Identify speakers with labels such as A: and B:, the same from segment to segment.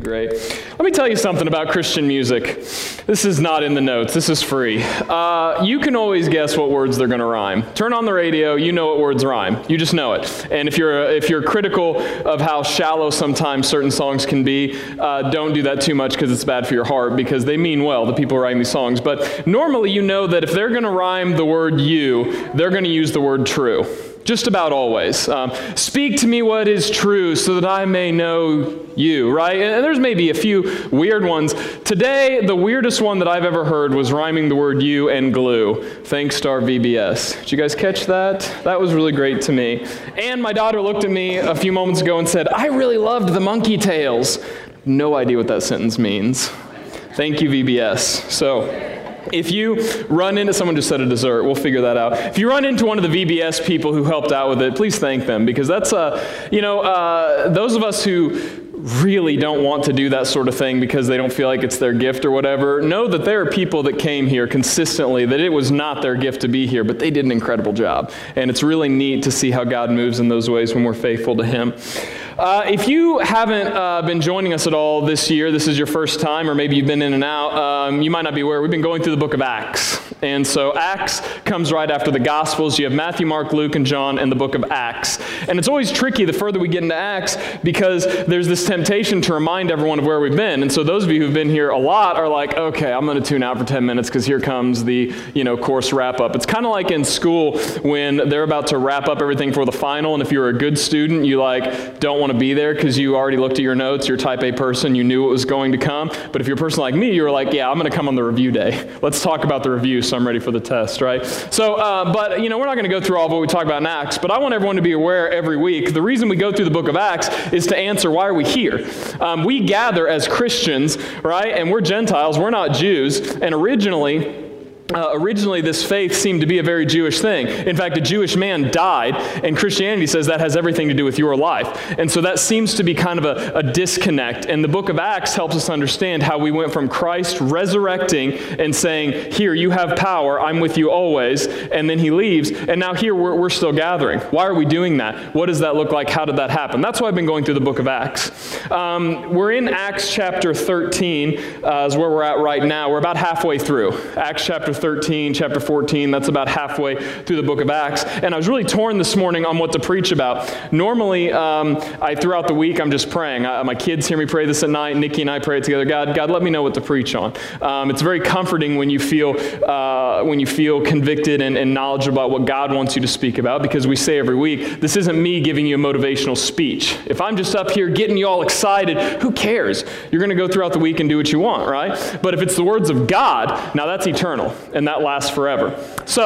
A: great. Let me tell you something about Christian music. This is not in the notes. This is free. You can always guess what words they're going to rhyme. Turn on the radio, you know what words rhyme. You just know it. And if you're critical of how shallow sometimes certain songs can be, don't do that too much because it's bad for your heart, because they mean well, the people writing these songs. But normally you know that if they're going to rhyme the word you, they're going to use the word true. Just about always. Speak to me what is true so that I may know you, right? And there's maybe a few weird ones. Today, the weirdest one that I've ever heard was rhyming the word you and glue. Thanks to our VBS. Did you guys catch that? That was really great to me. And my daughter looked at me a few moments ago and said, I really loved the monkey tails. No idea what that sentence means. Thank you, VBS. So, if you run into, someone just said a dessert, we'll figure that out. If you run into one of the VBS people who helped out with it, please thank them, because that's, those of us who really don't want to do that sort of thing because they don't feel like it's their gift or whatever, know that there are people that came here consistently that it was not their gift to be here, but they did an incredible job. And it's really neat to see how God moves in those ways when we're faithful to Him. If you haven't been joining us at all this year, this is your first time, or maybe you've been in and out, you might not be aware, we've been going through the book of Acts. And so Acts comes right after the Gospels. You have Matthew, Mark, Luke, and John, and the book of Acts. And it's always tricky the further we get into Acts because there's this temptation to remind everyone of where we've been. And so those of you who've been here a lot are like, okay, I'm going to tune out for 10 minutes because here comes the, course wrap up. It's kind of like in school when they're about to wrap up everything for the final. And if you're a good student, you don't want to be there because you already looked at your notes, you're type A person, you knew it was going to come. But if you're a person like me, you were like, yeah, I'm going to come on the review day. Let's talk about the review so I'm ready for the test, right? So, but we're not going to go through all of what we talk about in Acts, but I want everyone to be aware every week. The reason we go through the book of Acts is to answer, why are we here? We gather as Christians, right? And we're Gentiles, we're not Jews. And originally this faith seemed to be a very Jewish thing. In fact, a Jewish man died, and Christianity says that has everything to do with your life. And so that seems to be kind of a disconnect. And the book of Acts helps us understand how we went from Christ resurrecting and saying, here, you have power, I'm with you always, and then he leaves, and now here we're still gathering. Why are we doing that? What does that look like? How did that happen? That's why I've been going through the book of Acts. We're in Acts chapter 13 is where we're at right now. We're about halfway through. Acts chapter 13, chapter 14, that's about halfway through the book of Acts. And I was really torn this morning on what to preach about. Normally, throughout the week, I'm just praying. My kids hear me pray this at night. Nikki and I pray it together. God, let me know what to preach on. It's very comforting when you feel convicted and knowledgeable about what God wants you to speak about, because we say every week, this isn't me giving you a motivational speech. If I'm just up here getting you all excited, who cares? You're going to go throughout the week and do what you want, right? But if it's the words of God, now that's eternal. And that lasts forever.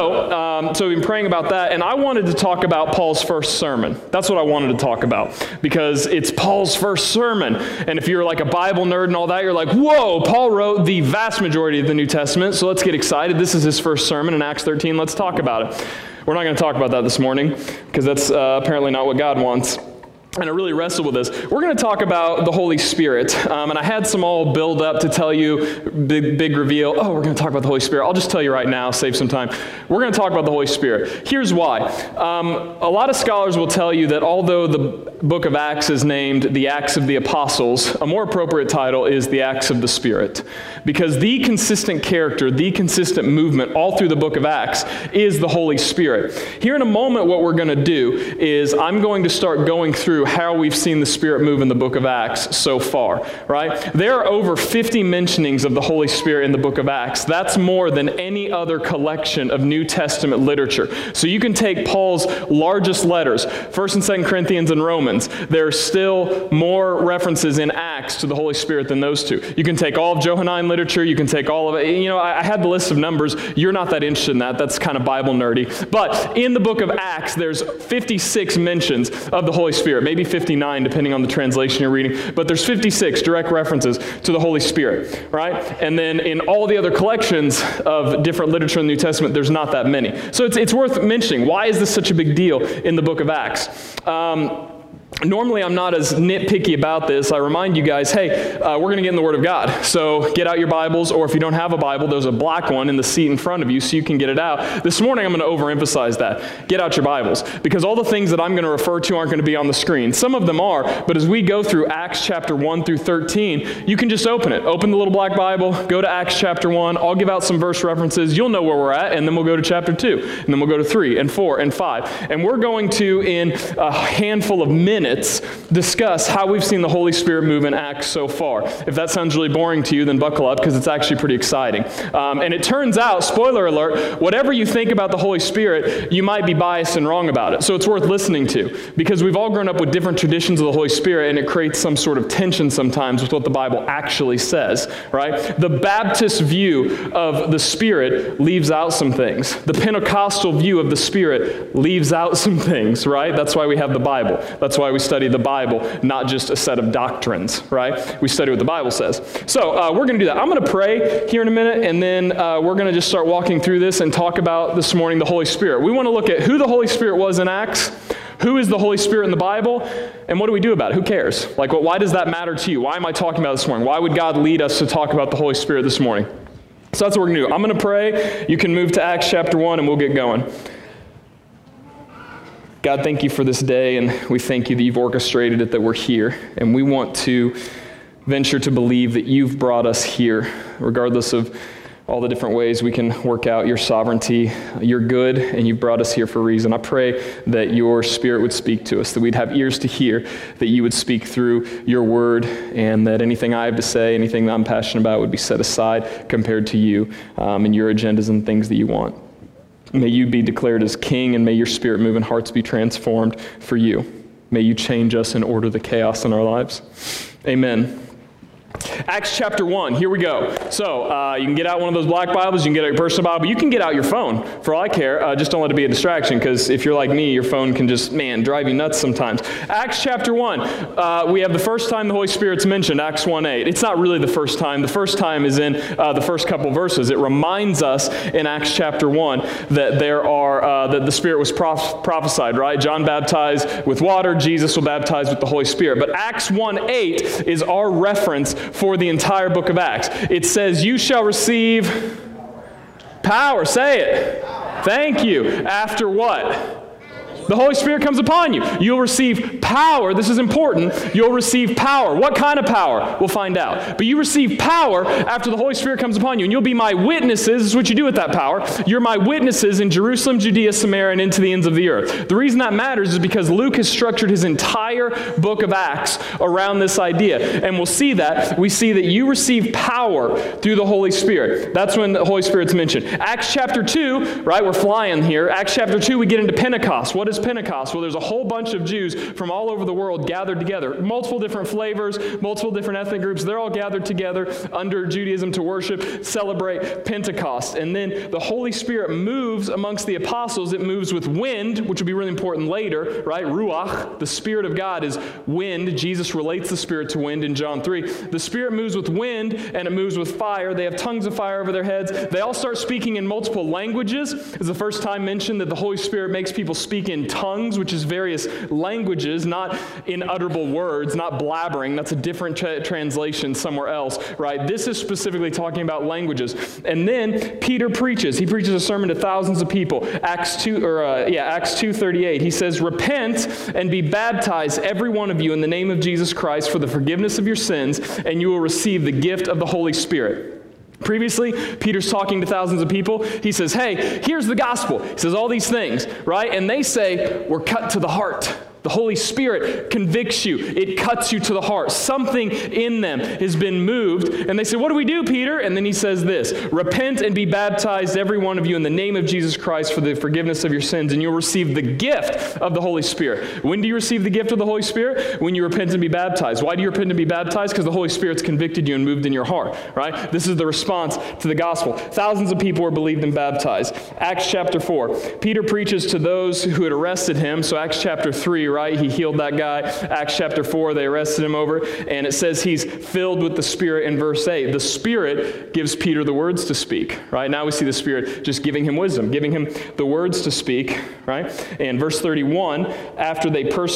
A: So we've been praying about that, and I wanted to talk about Paul's first sermon. That's what I wanted to talk about, because it's Paul's first sermon. And if you're like a Bible nerd and all that, you're like, whoa, Paul wrote the vast majority of the New Testament, so let's get excited. This is his first sermon in Acts 13. Let's talk about it. We're not going to talk about that this morning, because that's apparently not what God wants. And I really wrestled with this. We're going to talk about the Holy Spirit. And I had some all build up to tell you, big reveal. Oh, we're going to talk about the Holy Spirit. I'll just tell you right now, save some time. We're going to talk about the Holy Spirit. Here's why. A lot of scholars will tell you that although the book of Acts is named the Acts of the Apostles, a more appropriate title is the Acts of the Spirit. Because the consistent character, the consistent movement all through the book of Acts is the Holy Spirit. Here in a moment, what we're going to do is I'm going to start going through how we've seen the Spirit move in the book of Acts so far, right? There are over 50 mentionings of the Holy Spirit in the book of Acts. That's more than any other collection of New Testament literature. So you can take Paul's largest letters, 1st and 2nd Corinthians and Romans. There are still more references in Acts to the Holy Spirit than those two. You can take all of Johannine literature. You can take all of it. I had the list of numbers. You're not that interested in that. That's kind of Bible nerdy. But in the book of Acts, there's 56 mentions of the Holy Spirit. Maybe 59, depending on the translation you're reading. But there's 56 direct references to the Holy Spirit, right? And then in all the other collections of different literature in the New Testament, there's not that many. So it's worth mentioning. Why is this such a big deal in the book of Acts? Normally, I'm not as nitpicky about this. I remind you guys, hey, we're going to get in the Word of God. So get out your Bibles, or if you don't have a Bible, there's a black one in the seat in front of you so you can get it out. This morning, I'm going to overemphasize that. Get out your Bibles, because all the things that I'm going to refer to aren't going to be on the screen. Some of them are, but as we go through Acts chapter 1 through 13, you can just open it. Open the little black Bible, go to Acts chapter 1. I'll give out some verse references. You'll know where we're at, and then we'll go to chapter 2, and then we'll go to 3 and 4 and 5. And we're going to, in a handful of minutes, discuss how we've seen the Holy Spirit move in Acts so far. If that sounds really boring to you, then buckle up, because it's actually pretty exciting. And it turns out, spoiler alert, whatever you think about the Holy Spirit, you might be biased and wrong about it. So it's worth listening to, because we've all grown up with different traditions of the Holy Spirit, and it creates some sort of tension sometimes with what the Bible actually says, right? The Baptist view of the Spirit leaves out some things. The Pentecostal view of the Spirit leaves out some things, right? That's why we have the Bible. That's why we study the Bible, not just a set of doctrines, right? We study what the Bible says. So we're going to do that. I'm going to pray here in a minute, and then we're going to just start walking through this and talk about this morning the Holy Spirit. We want to look at who the Holy Spirit was in Acts, who is the Holy Spirit in the Bible, and what do we do about it? Who cares? Like, why does that matter to you? Why am I talking about it this morning? Why would God lead us to talk about the Holy Spirit this morning? So that's what we're going to do. I'm going to pray. You can move to Acts chapter 1, and we'll get going. God, thank you for this day, and we thank you that you've orchestrated it, that we're here. And we want to venture to believe that you've brought us here, regardless of all the different ways we can work out your sovereignty. You're good, and you've brought us here for a reason. I pray that your Spirit would speak to us, that we'd have ears to hear, that you would speak through your word, and that anything I have to say, anything that I'm passionate about would be set aside compared to you and your agendas and things that you want. May you be declared as King, and may your Spirit move and hearts be transformed for you. May you change us and order the chaos in our lives. Amen. Acts chapter 1, here we go. So you can get out one of those black Bibles, you can get out your personal Bible, you can get out your phone, for all I care. Just don't let it be a distraction, because if you're like me, your phone can just, drive you nuts sometimes. Acts chapter 1, we have the first time the Holy Spirit's mentioned, Acts 1:8. It's not really the first time. The first time is in the first couple verses. It reminds us in Acts chapter 1 that that the Spirit was prophesied, right? John baptized with water, Jesus will baptize with the Holy Spirit. But Acts 1:8 is our reference for the entire book of Acts. It says, you shall receive power. Say it. Thank you. After what? The Holy Spirit comes upon you. You'll receive power. This is important. You'll receive power. What kind of power? We'll find out. But you receive power after the Holy Spirit comes upon you. And you'll be my witnesses. This is what you do with that power. You're my witnesses in Jerusalem, Judea, Samaria, and into the ends of the earth. The reason that matters is because Luke has structured his entire book of Acts around this idea. And we'll see that. We see that you receive power through the Holy Spirit. That's when the Holy Spirit's mentioned. Acts chapter 2, right? We're flying here. Acts chapter 2, we get into Pentecost. What is Pentecost? Well, there's a whole bunch of Jews from all over the world gathered together. Multiple different flavors, multiple different ethnic groups. They're all gathered together under Judaism to worship, celebrate Pentecost. And then the Holy Spirit moves amongst the apostles. It moves with wind, which will be really important later, right? Ruach, the Spirit of God is wind. Jesus relates the Spirit to wind in John 3. The Spirit moves with wind, and it moves with fire. They have tongues of fire over their heads. They all start speaking in multiple languages. It's the first time mentioned that the Holy Spirit makes people speak in tongues, which is various languages, not inutterable words, not blabbering. That's a different translation somewhere else, right? This is specifically talking about languages. And then Peter preaches. He preaches a sermon to thousands of people. Acts 2:38. He says, repent and be baptized, every one of you, in the name of Jesus Christ for the forgiveness of your sins, and you will receive the gift of the Holy Spirit. Previously, Peter's talking to thousands of people. He says, hey, here's the gospel. He says all these things, right? And they say, we're cut to the heart. The Holy Spirit convicts you. It cuts you to the heart. Something in them has been moved. And they say, what do we do, Peter? And then he says this, repent and be baptized, every one of you, in the name of Jesus Christ for the forgiveness of your sins, and you'll receive the gift of the Holy Spirit. When do you receive the gift of the Holy Spirit? When you repent and be baptized. Why do you repent and be baptized? Because the Holy Spirit's convicted you and moved in your heart, right? This is the response to the gospel. Thousands of people were believed and baptized. Acts chapter 4. Peter preaches to those who had arrested him. So Acts chapter 3, right? He healed that guy. Acts chapter 4, they arrested him over, and it says he's filled with the Spirit in verse 8. The Spirit gives Peter the words to speak, right? Now we see the Spirit just giving him wisdom, giving him the words to speak, right? And verse 31, after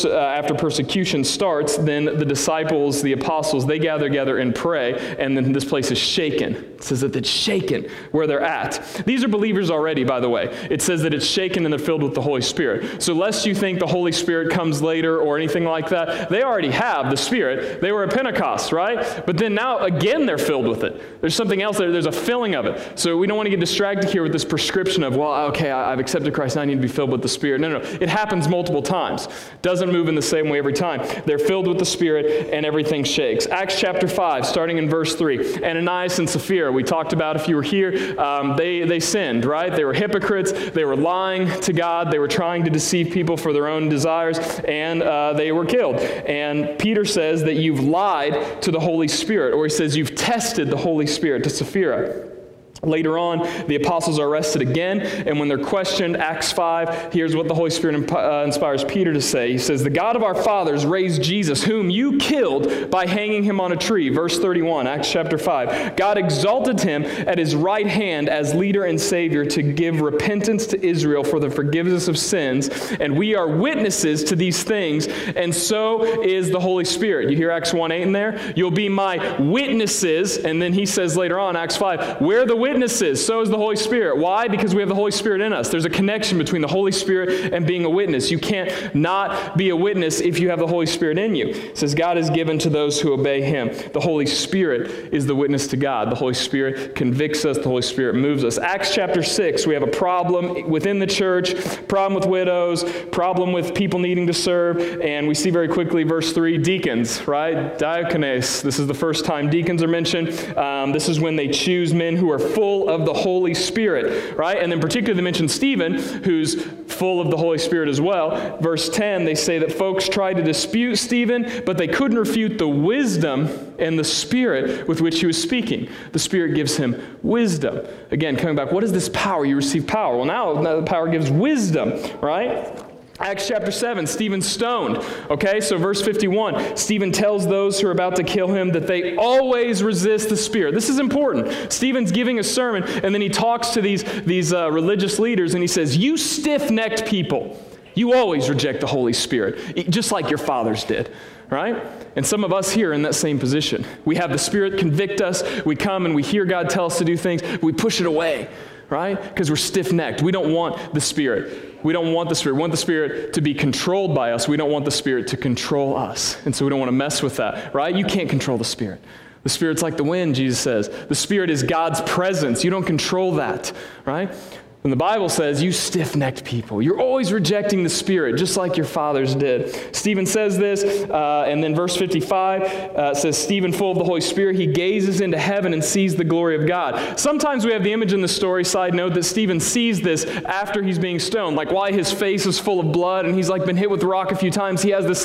A: persecution starts, then the disciples, the apostles, they gather and pray, and then this place is shaken. It says that it's shaken where they're at. These are believers already, by the way. It says that it's shaken and they're filled with the Holy Spirit. So lest you think the Holy Spirit comes later or anything like that, they already have the Spirit. They were at Pentecost, right? But then now, again, they're filled with it. There's something else there. There's a filling of it. So we don't want to get distracted here with this prescription of, well, okay, I've accepted Christ, now I need to be filled with the Spirit. No. It happens multiple times. Doesn't move in the same way every time. They're filled with the Spirit and everything shakes. Acts chapter 5, starting in verse 3. Ananias and Sapphira, we talked about if you were here, they sinned, right? They were hypocrites. They were lying to God. They were trying to deceive people for their own desires, and they were killed. And Peter says that you've lied to the Holy Spirit, or he says you've tested the Holy Spirit to Sapphira. Later on, the apostles are arrested again, and when they're questioned, Acts 5, here's what the Holy Spirit inspires Peter to say. He says, the God of our fathers raised Jesus, whom you killed by hanging him on a tree. Verse 31, Acts chapter 5. God exalted him at his right hand as leader and Savior to give repentance to Israel for the forgiveness of sins, and we are witnesses to these things, and so is the Holy Spirit. You hear Acts 1:8 in there? You'll be my witnesses, and then he says later on, Acts 5, we're the witnesses, so is the Holy Spirit. Why? Because we have the Holy Spirit in us. There's a connection between the Holy Spirit and being a witness. You can't not be a witness if you have the Holy Spirit in you. It says God is given to those who obey him. The Holy Spirit is the witness to God. The Holy Spirit convicts us. The Holy Spirit moves us. Acts chapter 6, we have a problem within the church, problem with widows, problem with people needing to serve, and we see very quickly verse 3, deacons, right? Diakones. This is the first time deacons are mentioned. This is when they choose men who are full of the Holy Spirit, right? And then particularly they mention Stephen, who's full of the Holy Spirit as well. Verse 10, they say that folks tried to dispute Stephen, but they couldn't refute the wisdom and the Spirit with which he was speaking. The Spirit gives him wisdom. Again, coming back, what is this power? You receive power. Well, now the power gives wisdom, right? Acts chapter 7, Stephen's stoned. Okay, so verse 51, Stephen tells those who are about to kill him that they always resist the Spirit. This is important. Stephen's giving a sermon, and then he talks to these religious leaders, and he says, you stiff-necked people, you always reject the Holy Spirit, just like your fathers did. Right? And some of us here are in that same position. We have the Spirit convict us. We come and we hear God tell us to do things. We push it away, right? Because we're stiff-necked. We don't want the Spirit. We don't want the Spirit. We want the Spirit to be controlled by us. We don't want the Spirit to control us. And so we don't want to mess with that, right? You can't control the Spirit. The Spirit's like the wind, Jesus says. The Spirit is God's presence. You don't control that, right? And the Bible says, you stiff-necked people, you're always rejecting the Spirit, just like your fathers did. Stephen says this, and then verse 55 says, Stephen, full of the Holy Spirit, he gazes into heaven and sees the glory of God. Sometimes we have the image in the story, side note, that Stephen sees this after he's being stoned, like why his face is full of blood, and he's like been hit with a rock a few times. He has this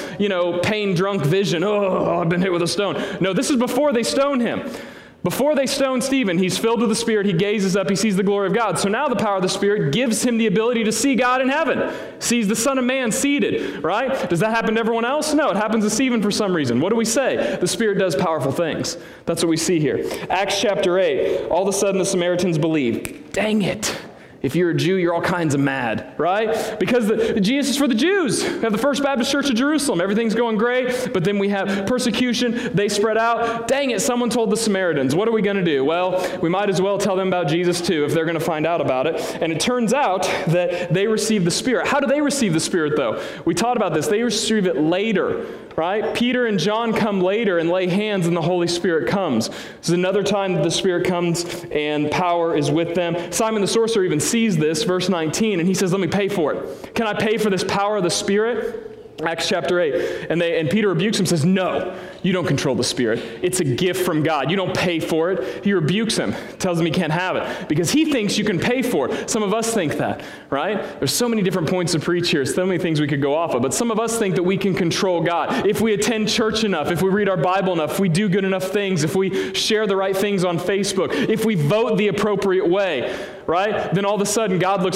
A: pain-drunk vision. Oh, I've been hit with a stone. No, this is before they stone him. Before they stone Stephen, he's filled with the Spirit, he gazes up, he sees the glory of God. So now the power of the Spirit gives him the ability to see God in heaven, sees the Son of Man seated, right? Does that happen to everyone else? No, it happens to Stephen for some reason. What do we say? The Spirit does powerful things. That's what we see here. Acts chapter 8, all of a sudden the Samaritans believe. Dang it. If you're a Jew, you're all kinds of mad, right? Because Jesus is for the Jews. We have the First Baptist Church of Jerusalem. Everything's going great, but then we have persecution. They spread out. Dang it, someone told the Samaritans. What are we going to do? Well, we might as well tell them about Jesus too if they're going to find out about it. And it turns out that they receive the Spirit. How do they receive the Spirit, though? We taught about this. They receive it later, right? Peter and John come later and lay hands, and the Holy Spirit comes. This is another time that the Spirit comes and power is with them. Simon the sorcerer even sees this, verse 19, and he says, let me pay for it. Can I pay for this power of the Spirit? Acts chapter 8. And Peter rebukes him, says, no, you don't control the Spirit. It's a gift from God. You don't pay for it. He rebukes him, tells him he can't have it, because he thinks you can pay for it. Some of us think that, right? There's so many different points to preach here, so many things we could go off of, but some of us think that we can control God. If we attend church enough, if we read our Bible enough, if we do good enough things, if we share the right things on Facebook, if we vote the appropriate way, right? Then all of a sudden God looks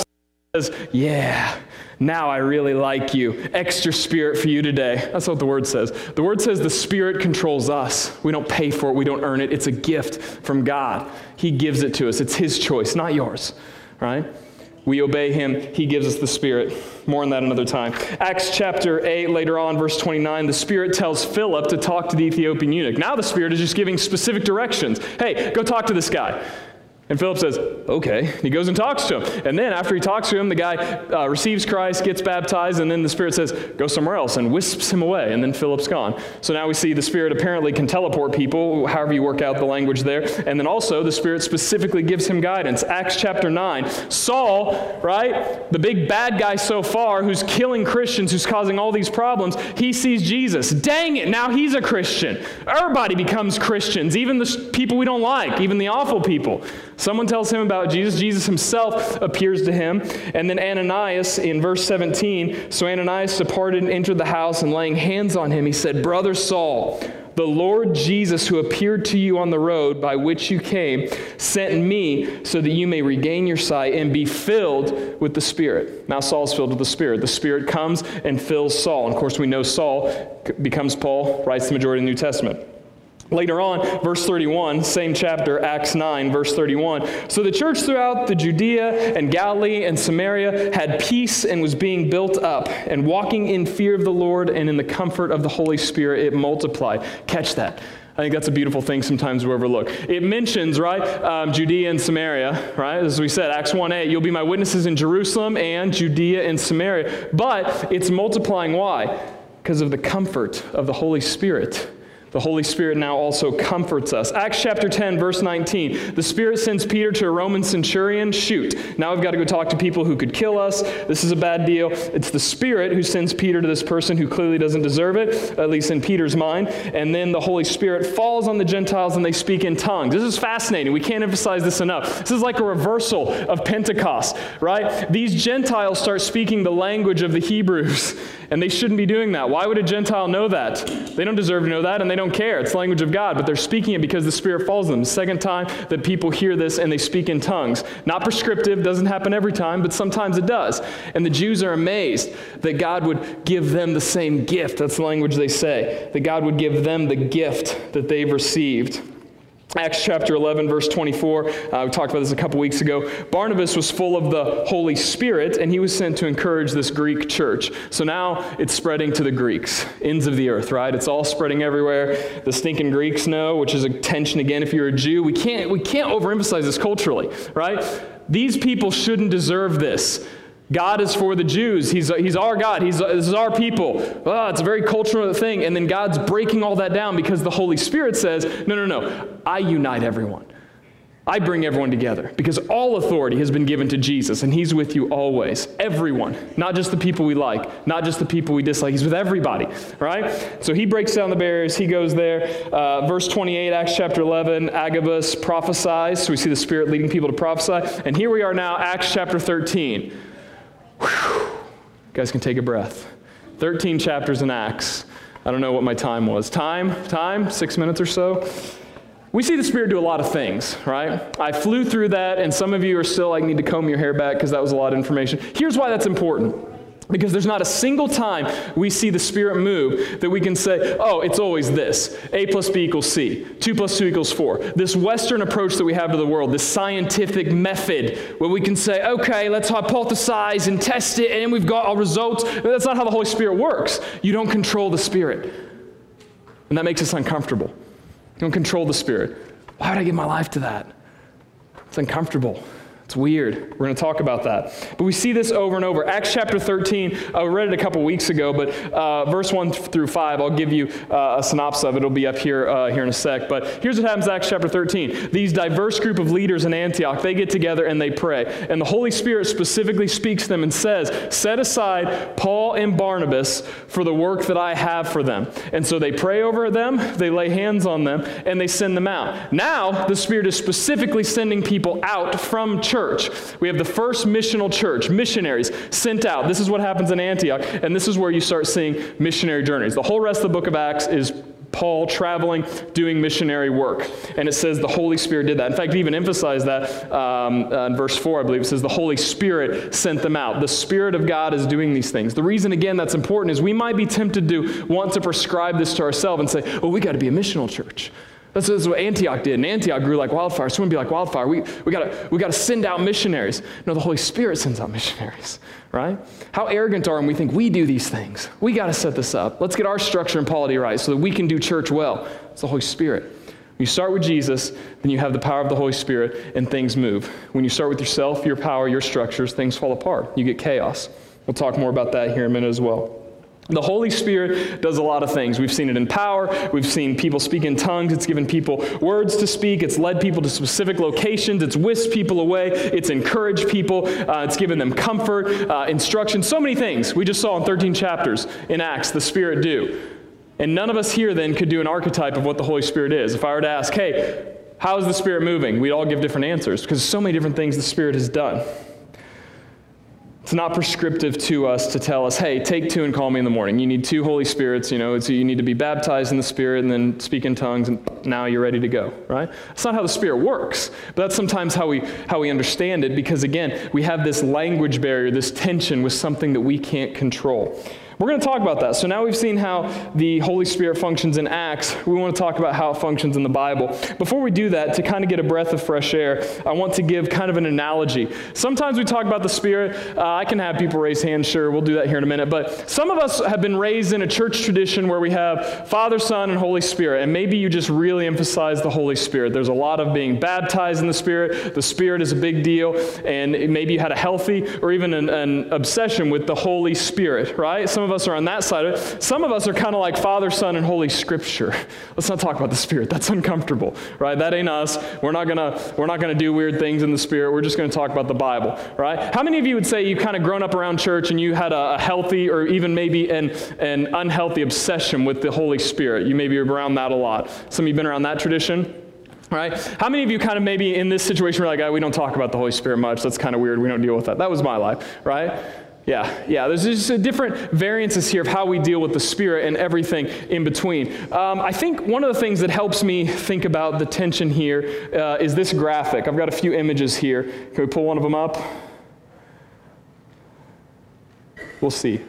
A: says, yeah, now I really like you. Extra Spirit for you today. That's what the Word says. The Word says the Spirit controls us. We don't pay for it. We don't earn it. It's a gift from God. He gives it to us. It's His choice, not yours, right? We obey Him. He gives us the Spirit. More on that another time. Acts chapter 8, later on, verse 29, the Spirit tells Philip to talk to the Ethiopian eunuch. Now the Spirit is just giving specific directions. Hey, go talk to this guy. And Philip says, okay. He goes and talks to him. And then after he talks to him, the guy receives Christ, gets baptized, and then the Spirit says, go somewhere else, and wisps him away. And then Philip's gone. So now we see the Spirit apparently can teleport people, however you work out the language there. And then also the Spirit specifically gives him guidance. Acts chapter 9. Saul, right, the big bad guy so far who's killing Christians, who's causing all these problems, he sees Jesus. Dang it, now he's a Christian. Everybody becomes Christians, even the people we don't like, even the awful people. Someone tells him about Jesus. Jesus himself appears to him. And then Ananias in verse 17, so Ananias departed and entered the house, and laying hands on him, he said, Brother Saul, the Lord Jesus who appeared to you on the road by which you came sent me so that you may regain your sight and be filled with the Spirit. Now Saul's filled with the Spirit. The Spirit comes and fills Saul. And of course we know Saul becomes Paul, writes the majority of the New Testament. Later on, verse 31, same chapter, Acts 9, verse 31. So the church throughout the Judea and Galilee and Samaria had peace and was being built up, and walking in fear of the Lord and in the comfort of the Holy Spirit, it multiplied. Catch that. I think that's a beautiful thing sometimes we overlook. It mentions, right, Judea and Samaria, right? As we said, Acts 1:8, you'll be my witnesses in Jerusalem and Judea and Samaria. But it's multiplying. Why? Because of the comfort of the Holy Spirit. The Holy Spirit now also comforts us. Acts chapter 10, verse 19. The Spirit sends Peter to a Roman centurion. Shoot. Now I've got to go talk to people who could kill us. This is a bad deal. It's the Spirit who sends Peter to this person who clearly doesn't deserve it, at least in Peter's mind. And then the Holy Spirit falls on the Gentiles and they speak in tongues. This is fascinating. We can't emphasize this enough. This is like a reversal of Pentecost, right? These Gentiles start speaking the language of the Hebrews, and they shouldn't be doing that. Why would a Gentile know that? They don't deserve to know that, and they don't care. It's the language of God, but they're speaking it because the Spirit falls on them. The second time that people hear this and they speak in tongues. Not prescriptive, doesn't happen every time, but sometimes it does. And the Jews are amazed that God would give them the same gift. That's the language they say. That God would give them the gift that they've received. Acts chapter 11, verse 24, we talked about this a couple weeks ago. Barnabas was full of the Holy Spirit, and he was sent to encourage this Greek church. So now it's spreading to the Greeks, ends of the earth, right? It's all spreading everywhere. The stinking Greeks know, which is a tension again if you're a Jew. We can't overemphasize this culturally, right? These people shouldn't deserve this. God is for the Jews. He's our God. This is our people. It's a very cultural thing. And then God's breaking all that down because the Holy Spirit says, no. I unite everyone. I bring everyone together because all authority has been given to Jesus, and He's with you always. Everyone. Not just the people we like. Not just the people we dislike. He's with everybody. Right? So He breaks down the barriers. He goes there. Verse 28, Acts chapter 11, Agabus prophesies. So we see the Spirit leading people to prophesy. And here we are now, Acts chapter 13. Whew. You guys can take a breath. 13 chapters in Acts. I don't know what my time was. Time? 6 minutes or so? We see the Spirit do a lot of things, right? I flew through that, and some of you are still like, need to comb your hair back because that was a lot of information. Here's why that's important. Because there's not a single time we see the Spirit move that we can say, oh, it's always this. A plus B equals C. 2 plus 2 equals 4. This Western approach that we have to the world, this scientific method where we can say, okay, let's hypothesize and test it, and we've got our results. That's not how the Holy Spirit works. You don't control the Spirit. And that makes us uncomfortable. You don't control the Spirit. Why would I give my life to that? It's uncomfortable. It's weird. We're going to talk about that. But we see this over and over. Acts chapter 13, I read it a couple weeks ago, but verse 1 through 5, I'll give you a synopsis of it. It'll be up here in a sec. But here's what happens in Acts chapter 13. These diverse group of leaders in Antioch, they get together and they pray. And the Holy Spirit specifically speaks to them and says, set aside Paul and Barnabas for the work that I have for them. And so they pray over them, they lay hands on them, and they send them out. Now, the Spirit is specifically sending people out from church. We have the first missional church, missionaries sent out. This is what happens in Antioch, and this is where you start seeing missionary journeys. The whole rest of the book of Acts is Paul traveling, doing missionary work. And it says the Holy Spirit did that. In fact, it even emphasized that in verse 4, I believe. It says the Holy Spirit sent them out. The Spirit of God is doing these things. The reason, again, that's important is we might be tempted to want to prescribe this to ourselves and say, oh, we got to be a missional church. That's what Antioch did. And Antioch grew like wildfire. So we want to be like wildfire. We got to send out missionaries. No, the Holy Spirit sends out missionaries, right? How arrogant are we? We think we do these things. We got to set this up. Let's get our structure and polity right so that we can do church well. It's the Holy Spirit. When you start with Jesus, then you have the power of the Holy Spirit and things move. When you start with yourself, your power, your structures, things fall apart. You get chaos. We'll talk more about that here in a minute as well. The Holy Spirit does a lot of things. We've seen it in power. We've seen people speak in tongues. It's given people words to speak. It's led people to specific locations. It's whisked people away. It's encouraged people. It's given them comfort, instruction, so many things. We just saw in 13 chapters in Acts the Spirit do. And none of us here then could do an archetype of what the Holy Spirit is. If I were to ask, hey, how is the Spirit moving? We'd all give different answers because so many different things the Spirit has done. It's not prescriptive to us to tell us, hey, take 2 and call me in the morning. You need 2 Holy Spirits, you need to be baptized in the Spirit and then speak in tongues, and now you're ready to go, right? That's not how the Spirit works, but that's sometimes how we understand it because, again, we have this language barrier, this tension with something that we can't control. We're going to talk about that. So now we've seen how the Holy Spirit functions in Acts. We want to talk about how it functions in the Bible. Before we do that, to kind of get a breath of fresh air, I want to give kind of an analogy. Sometimes we talk about the Spirit. I can have people raise hands, sure. We'll do that here in a minute. But some of us have been raised in a church tradition where we have Father, Son, and Holy Spirit. And maybe you just really emphasize the Holy Spirit. There's a lot of being baptized in the Spirit. The Spirit is a big deal. And maybe you had a healthy or even an obsession with the Holy Spirit, right? Some of us are on that side of it. Some of us are kind of like Father, Son, and Holy Scripture. Let's not talk about the Spirit. That's uncomfortable, right? That ain't us. We're not gonna do weird things in the Spirit. We're just gonna talk about the Bible, right? How many of you would say you've kind of grown up around church and you had a healthy or even maybe an unhealthy obsession with the Holy Spirit? You maybe are around that a lot. Some of you have been around that tradition? Right? How many of you kind of maybe in this situation were like, oh, we don't talk about the Holy Spirit much. That's kind of weird. We don't deal with that. That was my life, right? Yeah. There's just different variances here of how we deal with the Spirit and everything in between. I think one of the things that helps me think about the tension here is this graphic. I've got a few images here. Can we pull one of them up? We'll see.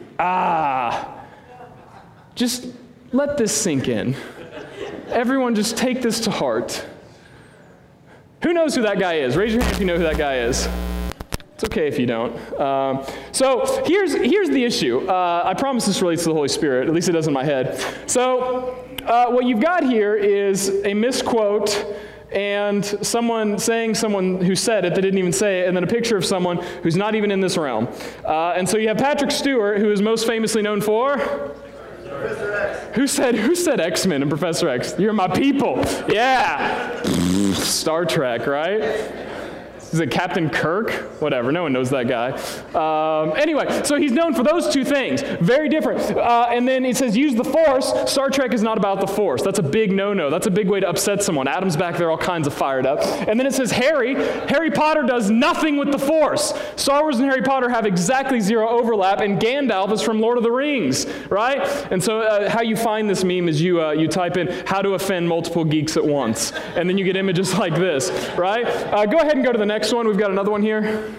A: Just let this sink in. Everyone just take this to heart. Who knows who that guy is? Raise your hand if you know who that guy is. It's okay if you don't. So here's the issue. I promise this relates to the Holy Spirit. At least it does in my head. So what you've got here is a misquote and someone who said it that didn't even say it, and then a picture of someone who's not even in this realm. And so you have Patrick Stewart, who is most famously known for... Professor X. Who said X-Men and Professor X? You're my people. Yeah. Star Trek, right? Is it Captain Kirk? Whatever, no one knows that guy. Anyway, so he's known for those two things. Very different. And then it says, use the Force. Star Trek is not about the Force. That's a big no-no. That's a big way to upset someone. Adam's back there all kinds of fired up. And then it says Harry Potter does nothing with the Force. Star Wars and Harry Potter have exactly zero overlap, and Gandalf is from Lord of the Rings, right? And so how you find this meme is you type in how to offend multiple geeks at once, and then you get images like this, right? Go ahead and go to the next one. We've got another one here.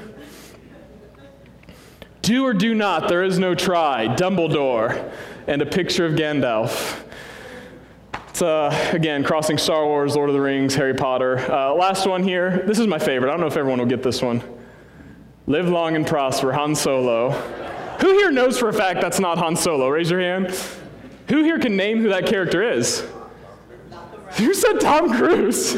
A: Do or do not, there is no try. Dumbledore. And a picture of Gandalf. It's, again, crossing Star Wars, Lord of the Rings, Harry Potter. Last one here. This is my favorite. I don't know if everyone will get this one. Live long and prosper, Han Solo. Who here knows for a fact that's not Han Solo? Raise your hand. Who here can name who that character is? Who said Tom Cruise?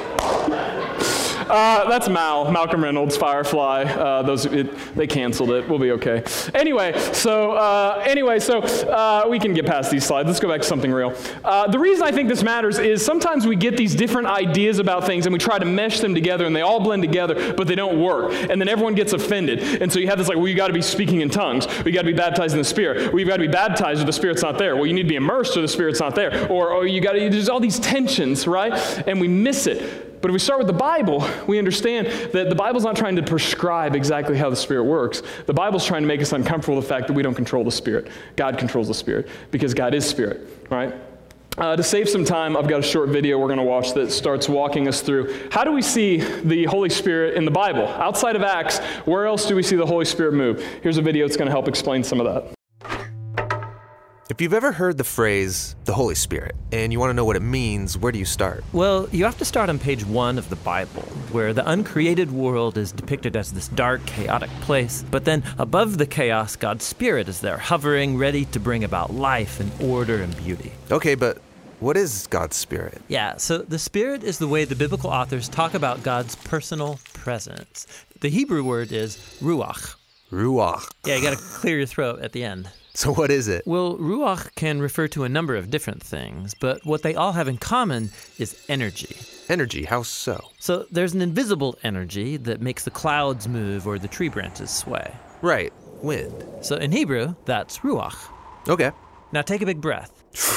A: That's Malcolm Reynolds, Firefly. They canceled it. We'll be okay. Anyway, so we can get past these slides. Let's go back to something real. The reason I think this matters is sometimes we get these different ideas about things and we try to mesh them together and they all blend together, but they don't work. And then everyone gets offended. And so you have this like, well, you got to be speaking in tongues. We got to be baptized in the Spirit. Well, you've got to be baptized or the Spirit's not there. Well, you need to be immersed or the Spirit's not there. Or there's all these tensions, right? And we miss it. But if we start with the Bible, we understand that the Bible's not trying to prescribe exactly how the Spirit works. The Bible's trying to make us uncomfortable with the fact that we don't control the Spirit. God controls the Spirit because God is Spirit, right? To save some time, I've got a short video we're going to watch that starts walking us through how do we see the Holy Spirit in the Bible? Outside of Acts, where else do we see the Holy Spirit move? Here's a video that's going to help explain some of that.
B: If you've ever heard the phrase, the Holy Spirit, and you want to know what it means, where do you start?
C: Well, you have to start on page 1 of the Bible, where the uncreated world is depicted as this dark, chaotic place. But then above the chaos, God's Spirit is there, hovering, ready to bring about life and order and beauty.
B: Okay, but what is God's Spirit?
C: Yeah, so the Spirit is the way the biblical authors talk about God's personal presence. The Hebrew word is ruach.
B: Ruach.
C: Yeah, you got to clear your throat at the end.
B: So what is it?
C: Well, ruach can refer to a number of different things, but what they all have in common is energy.
B: Energy, how so?
C: So there's an invisible energy that makes the clouds move or the tree branches sway.
B: Right, wind.
C: So in Hebrew, that's ruach.
B: Okay.
C: Now take a big breath.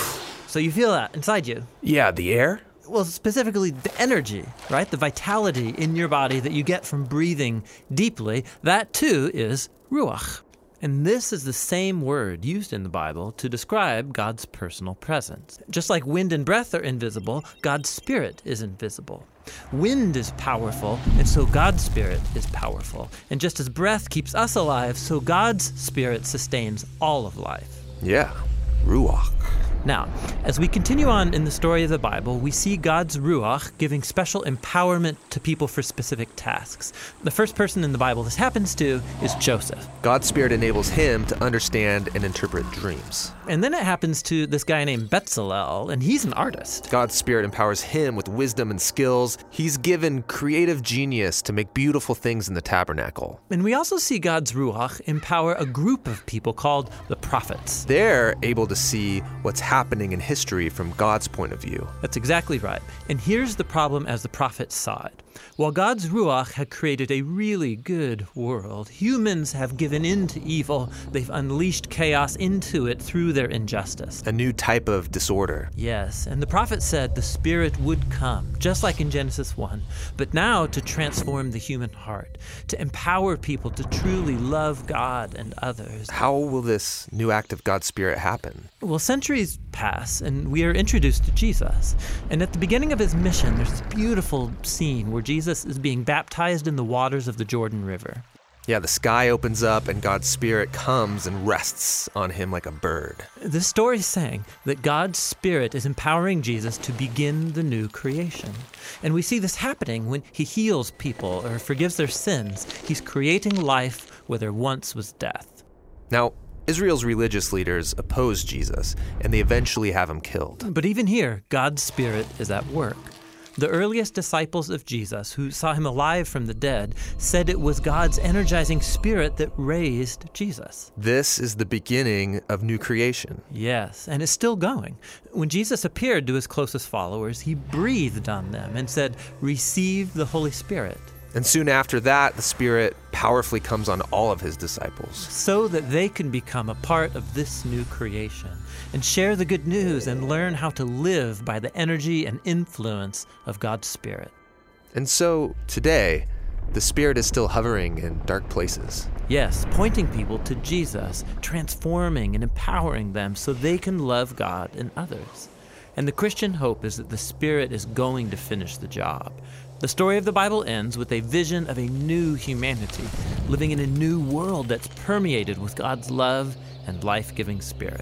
C: So you feel that inside you.
B: Yeah, the air?
C: Well, specifically the energy, right? The vitality in your body that you get from breathing deeply, that too is ruach. And this is the same word used in the Bible to describe God's personal presence. Just like wind and breath are invisible, God's Spirit is invisible. Wind is powerful, and so God's Spirit is powerful. And just as breath keeps us alive, so God's Spirit sustains all of life.
B: Yeah, ruach.
C: Now, as we continue on in the story of the Bible, we see God's Ruach giving special empowerment to people for specific tasks. The first person in the Bible this happens to is Joseph.
B: God's Spirit enables him to understand and interpret dreams.
C: And then it happens to this guy named Bezalel, and he's an artist.
B: God's Spirit empowers him with wisdom and skills. He's given creative genius to make beautiful things in the tabernacle.
C: And we also see God's Ruach empower a group of people called the prophets.
B: They're able to see what's happening in history from God's point of view.
C: That's exactly right. And here's the problem as the prophets saw it. While God's Ruach had created a really good world, humans have given in to evil. They've unleashed chaos into it through their injustice.
B: A new type of disorder.
C: Yes, and the prophet said the Spirit would come, just like in Genesis 1, but now to transform the human heart, to empower people to truly love God and others.
B: How will this new act of God's Spirit happen?
C: Well, centuries pass, and we are introduced to Jesus. And at the beginning of his mission, there's this beautiful scene where Jesus is being baptized in the waters of the Jordan River.
B: Yeah, the sky opens up and God's Spirit comes and rests on him like a bird.
C: This story is saying that God's Spirit is empowering Jesus to begin the new creation. And we see this happening when he heals people or forgives their sins. He's creating life where there once was death.
B: Now, Israel's religious leaders oppose Jesus, and they eventually have him killed.
C: But even here, God's Spirit is at work. The earliest disciples of Jesus, who saw him alive from the dead, said it was God's energizing Spirit that raised Jesus.
B: This is the beginning of new creation.
C: Yes, and it's still going. When Jesus appeared to his closest followers, he breathed on them and said, "Receive the Holy Spirit."
B: And soon after that, the Spirit powerfully comes on all of his disciples.
C: So that they can become a part of this new creation and share the good news and learn how to live by the energy and influence of God's Spirit.
B: And so, today, the Spirit is still hovering in dark places.
C: Yes, pointing people to Jesus, transforming and empowering them so they can love God and others. And the Christian hope is that the Spirit is going to finish the job. The story of the Bible ends with a vision of a new humanity, living in a new world that's permeated with God's love and life-giving Spirit.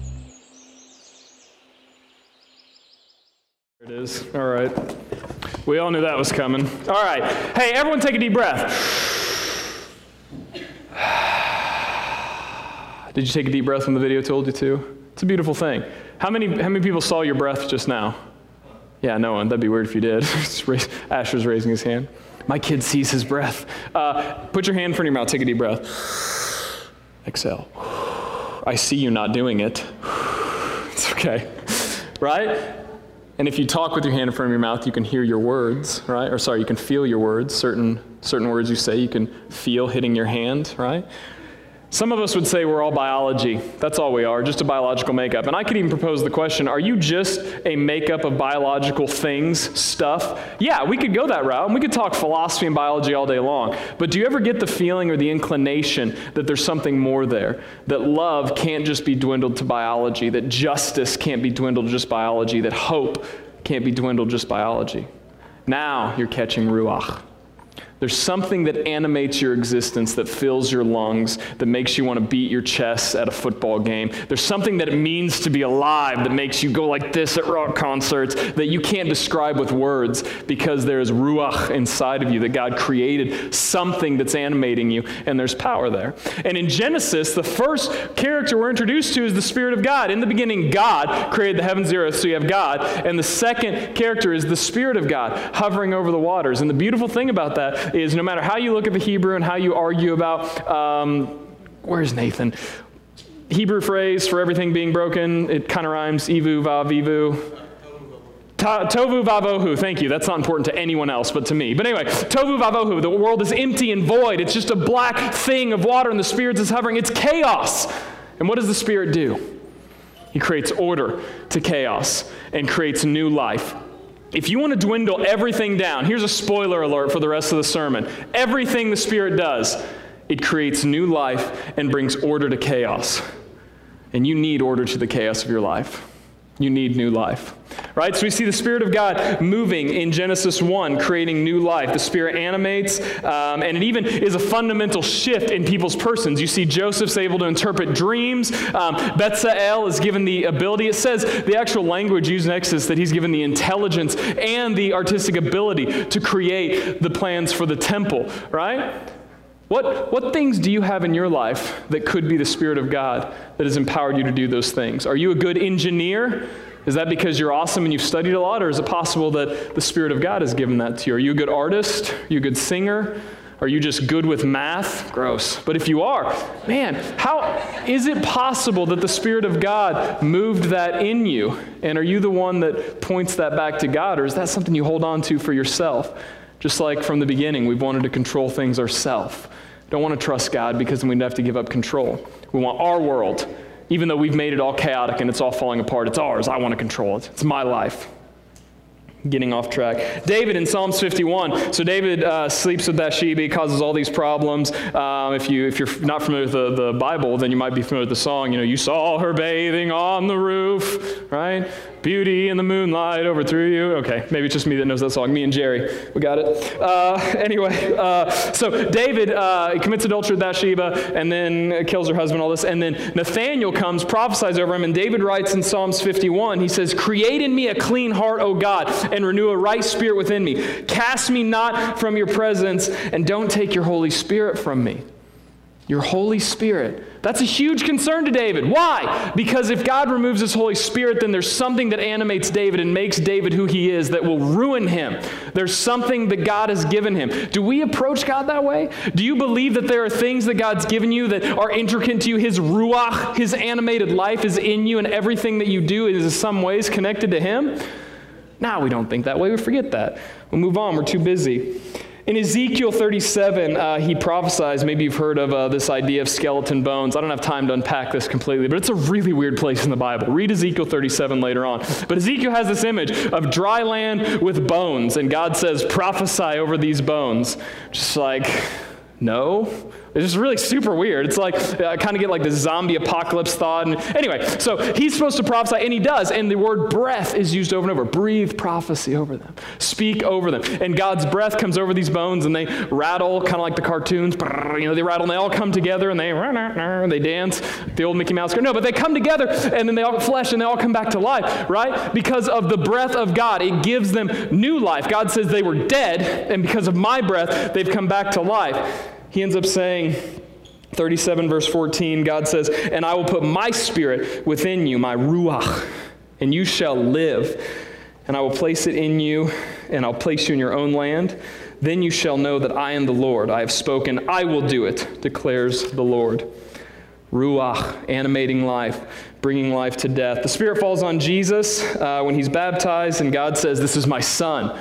A: There it is. All right. We all knew that was coming. All right. Hey, everyone take a deep breath. Did you take a deep breath when the video told you to? It's a beautiful thing. How many people saw your breath just now? Yeah, no one. That'd be weird if you did. Asher's raising his hand. My kid sees his breath. Put your hand in front of your mouth. Take a deep breath. Exhale. I see you not doing it. It's okay. Right? And if you talk with your hand in front of your mouth, you can hear your words, right? Or sorry, you can feel your words. Certain words you say, you can feel hitting your hand, right? Some of us would say we're all biology. That's all we are, just a biological makeup. And I could even propose the question, are you just a makeup of biological things, stuff? Yeah, we could go that route, and we could talk philosophy and biology all day long. But do you ever get the feeling or the inclination that there's something more there? That love can't just be dwindled to biology, that justice can't be dwindled to just biology, that hope can't be dwindled just biology? Now you're catching ruach. There's something that animates your existence, that fills your lungs, that makes you want to beat your chest at a football game. There's something that it means to be alive that makes you go like this at rock concerts that you can't describe with words, because there is ruach inside of you, that God created something that's animating you, and there's power there. And in Genesis, the first character we're introduced to is the Spirit of God. In the beginning, God created the heavens and the earth, so you have God. And the second character is the Spirit of God hovering over the waters. And the beautiful thing about that is no matter how you look at the Hebrew and how you argue about, where's Nathan? Hebrew phrase for everything being broken, it kind of rhymes, ivu, vav, ivu. Tovu vavohu, thank you. That's not important to anyone else but to me. But anyway, tovu vavohu, the world is empty and void. It's just a black thing of water and the Spirit is hovering. It's chaos. And what does the Spirit do? He creates order to chaos and creates new life. If you want to dwindle everything down, here's a spoiler alert for the rest of the sermon. Everything the Spirit does, it creates new life and brings order to chaos. And you need order to the chaos of your life. You need new life, right? So we see the Spirit of God moving in Genesis 1, creating new life. The Spirit animates, and it even is a fundamental shift in people's persons. You see Joseph's able to interpret dreams. Bezalel is given the ability. It says the actual language used in Exodus that he's given the intelligence and the artistic ability to create the plans for the temple, right? What things do you have in your life that could be the Spirit of God that has empowered you to do those things? Are you a good engineer? Is that because you're awesome and you've studied a lot, or is it possible that the Spirit of God has given that to you? Are you a good artist? Are you a good singer? Are you just good with math? Gross. But if you are, man, how is it possible that the Spirit of God moved that in you? And are you the one that points that back to God, or is that something you hold on to for yourself? Just like from the beginning, we've wanted to control things ourselves. Don't want to trust God because then we'd have to give up control. We want our world. Even though we've made it all chaotic and it's all falling apart, it's ours. I want to control it. It's my life. Getting off track. David in Psalms 51. So David sleeps with Bathsheba. He causes all these problems. If you're not familiar with the Bible, then you might be familiar with the song. You know, you saw her bathing on the roof, right? Beauty in the moonlight overthrew you. Okay, maybe it's just me that knows that song. Me and Jerry, we got it. So David commits adultery with Bathsheba and then kills her husband, all this. And then Nathanael comes, prophesies over him, and David writes in Psalms 51, he says, "Create in me a clean heart, O God, and renew a right spirit within me. Cast me not from your presence, and don't take your Holy Spirit from me." Your Holy Spirit. That's a huge concern to David. Why? Because if God removes his Holy Spirit, then there's something that animates David and makes David who he is that will ruin him. There's something that God has given him. Do we approach God that way? Do you believe that there are things that God's given you that are intricate to you? His ruach, his animated life is in you, and everything that you do is in some ways connected to him? No, we don't think that way. We forget that. We'll move on. We're too busy. In Ezekiel 37, he prophesies, maybe you've heard of this idea of skeleton bones. I don't have time to unpack this completely, but it's a really weird place in the Bible. Read Ezekiel 37 later on. But Ezekiel has this image of dry land with bones, and God says, prophesy over these bones. Just like, no. It's just really super weird. It's like, I kind of get like the zombie apocalypse thought. And anyway, so he's supposed to prophesy, and he does. And the word breath is used over and over. Breathe prophecy over them. Speak over them. And God's breath comes over these bones, and they rattle, kind of like the cartoons. You know, they rattle, and they all come together, and they dance. The old Mickey Mouse. No, but they come together, and then they all get flesh, and they all come back to life, right? Because of the breath of God, it gives them new life. God says they were dead, and because of my breath, they've come back to life. He ends up saying, 37 verse 14, God says, "And I will put my spirit within you, my ruach, and you shall live. And I will place it in you, and I'll place you in your own land. Then you shall know that I am the Lord. I have spoken, I will do it, declares the Lord." Ruach, animating life, bringing life to death. The Spirit falls on Jesus when he's baptized, and God says, "This is my Son,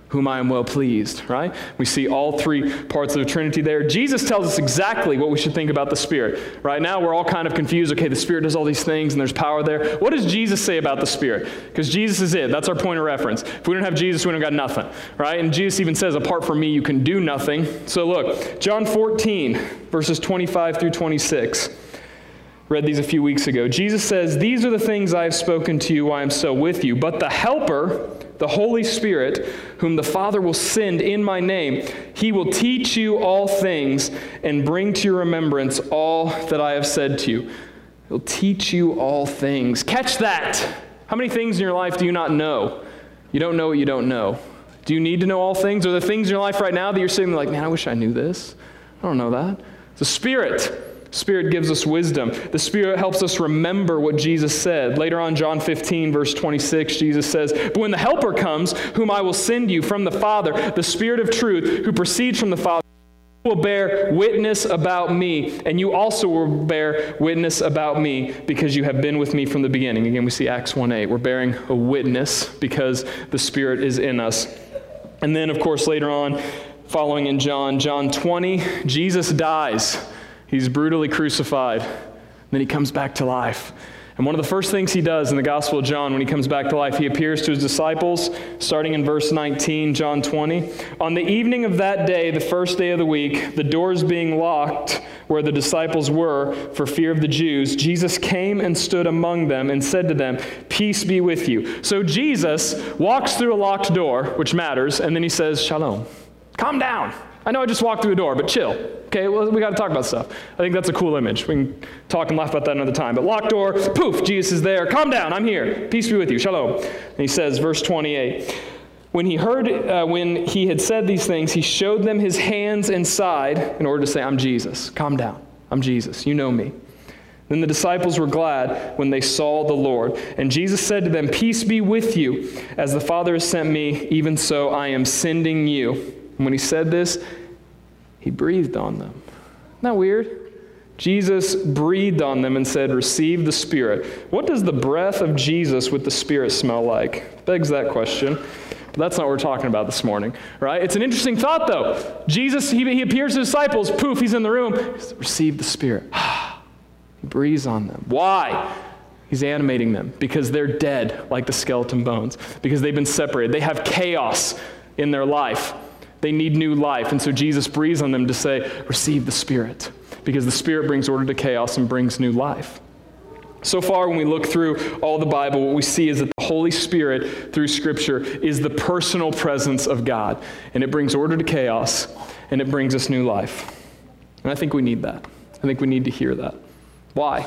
A: whom I am well pleased, right? We see all three parts of the Trinity there. Jesus tells us exactly what we should think about the Spirit. Right now, we're all kind of confused. Okay, the Spirit does all these things, and there's power there. What does Jesus say about the Spirit? Because Jesus is it. That's our point of reference. If we don't have Jesus, we don't got nothing, right? And Jesus even says, apart from me, you can do nothing. So look, John 14, verses 25 through 26. Read these a few weeks ago. Jesus says, "These are the things I have spoken to you while I am still with you. But the Helper, the Holy Spirit, whom the Father will send in my name, he will teach you all things and bring to your remembrance all that I have said to you." He'll teach you all things. Catch that. How many things in your life do you not know? You don't know what you don't know. Do you need to know all things? Are there things in your life right now that you're sitting there like, man, I wish I knew this? I don't know that. The Spirit. Spirit gives us wisdom. The Spirit helps us remember what Jesus said. Later on, John 15, verse 26, Jesus says, "But when the Helper comes, whom I will send you from the Father, the Spirit of truth, who proceeds from the Father, will bear witness about me, and you also will bear witness about me, because you have been with me from the beginning." Again, we see Acts 1:8. We're bearing a witness because the Spirit is in us. And then, of course, later on, following in John 20, Jesus dies. He's brutally crucified. Then he comes back to life. And one of the first things he does in the Gospel of John when he comes back to life, he appears to his disciples, starting in verse 19, John 20. "On the evening of that day, the first day of the week, the doors being locked where the disciples were for fear of the Jews, Jesus came and stood among them and said to them, 'Peace be with you.'" So Jesus walks through a locked door, which matters, and then he says, "Shalom. Calm down. I know I just walked through a door, but chill. Okay, well, we got to talk about stuff." I think that's a cool image. We can talk and laugh about that another time. But locked door, poof, Jesus is there. "Calm down, I'm here. Peace be with you. Shalom." And he says, verse 28, when he had said these things, he showed them his hands and side in order to say, "I'm Jesus. Calm down. I'm Jesus. You know me." Then the disciples were glad when they saw the Lord. And Jesus said to them, "Peace be with you. As the Father has sent me, even so I am sending you." And when he said this, he breathed on them. Isn't that weird? Jesus breathed on them and said, "Receive the Spirit." What does the breath of Jesus with the Spirit smell like? Begs that question. But that's not what we're talking about this morning, right? It's an interesting thought, though. Jesus, he appears to his disciples. Poof, he's in the room. He says, "Receive the Spirit." He breathes on them. Why? He's animating them because they're dead like the skeleton bones, because they've been separated. They have chaos in their life. They need new life. And so Jesus breathes on them to say, "Receive the Spirit," because the Spirit brings order to chaos and brings new life. So far, when we look through all the Bible, what we see is that the Holy Spirit, through Scripture, is the personal presence of God. And it brings order to chaos, and it brings us new life. And I think we need that. I think we need to hear that. Why?